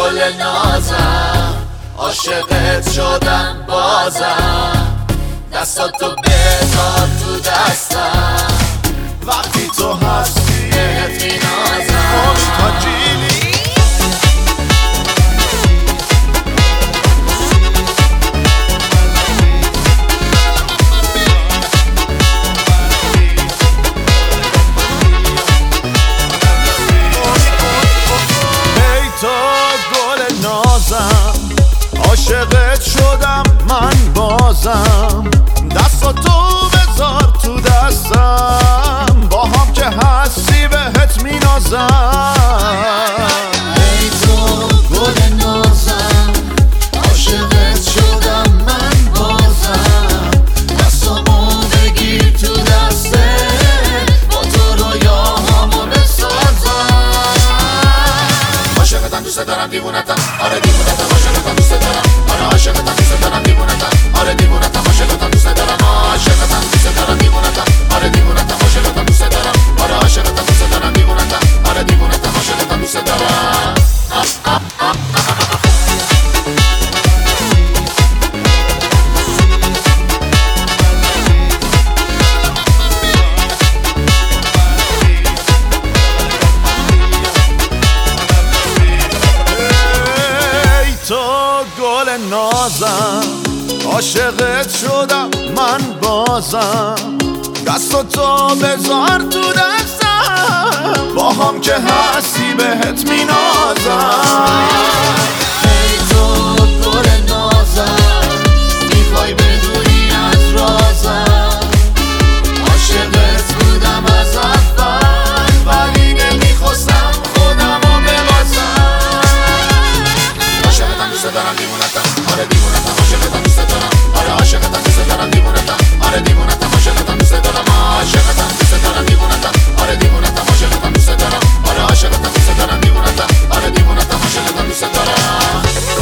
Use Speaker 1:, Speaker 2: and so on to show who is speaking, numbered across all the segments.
Speaker 1: گل نازم، عاشقت شدم بازم. دستاتو بذار تو دستم، وقتی تو هستی بهت مینازم. مشتاقی عاشقت شدم من بازم. دستاتو بذار تو دستم، با هم که هستی بهت مینازم.
Speaker 2: ای تو گل نازم، عاشقت شدم من بازم. دستامو بگیر تو دستت، با تو رویاهامو بسازم.
Speaker 1: عاشقتم دوست دارم دیوونتم، آره دیوونتم. عاشقتم دوست دارم، آره عاشقتم دوست دارم دیوونتم، آره دیوونتم. عاشقتم دوست دارم، عاشقتم دوست دارم دیوونتم، آره دیوونتم. عاشقتم دوست دارم، آره عاشقتم دوست دارم دیوونتم، آره دیوونتم. عاشقتم دوست دارم.
Speaker 3: گل نازم، عاشقت شدم من بازم. دستاتو بذار تو دستم، با هم که هستی بهت مینازم.
Speaker 2: ای تو گل نازم، میخوای بدونی از رازم. عاشقت بودم از اول، ولی نمیخواستم خودمو ببازم.
Speaker 1: عاشقتم دوست دارم دیوونتم، آره دیوونتم. عاشقتم دوست دارم، آره عاشقتم دوست دارم دیوونتم، آره دیوونتم. عاشقتم دوست دارم، عاشقتم دوست دارم دیوونتم، آره دیوونتم. عاشقتم دوست دارم، آره عاشقتم دوست دارم دیوونتم، آره دیوونتم. عاشقتم دوست دارم.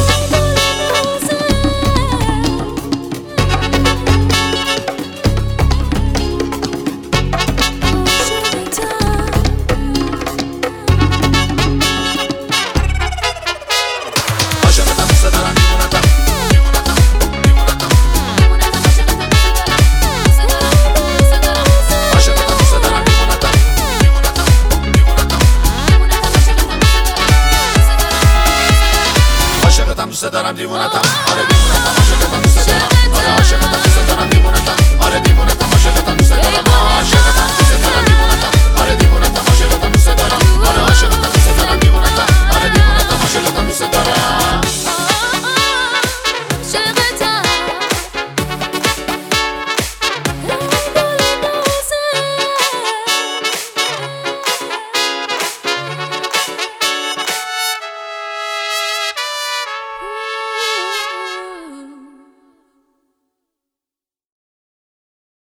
Speaker 1: دوست دارم دیوونتم، آره دیوونتم. عاشقتم دوست دارم، آره عاشقتم دوست دارم دیوونتم، آره دیوونتم. عاشقتم دوست دارم، عاشقتم.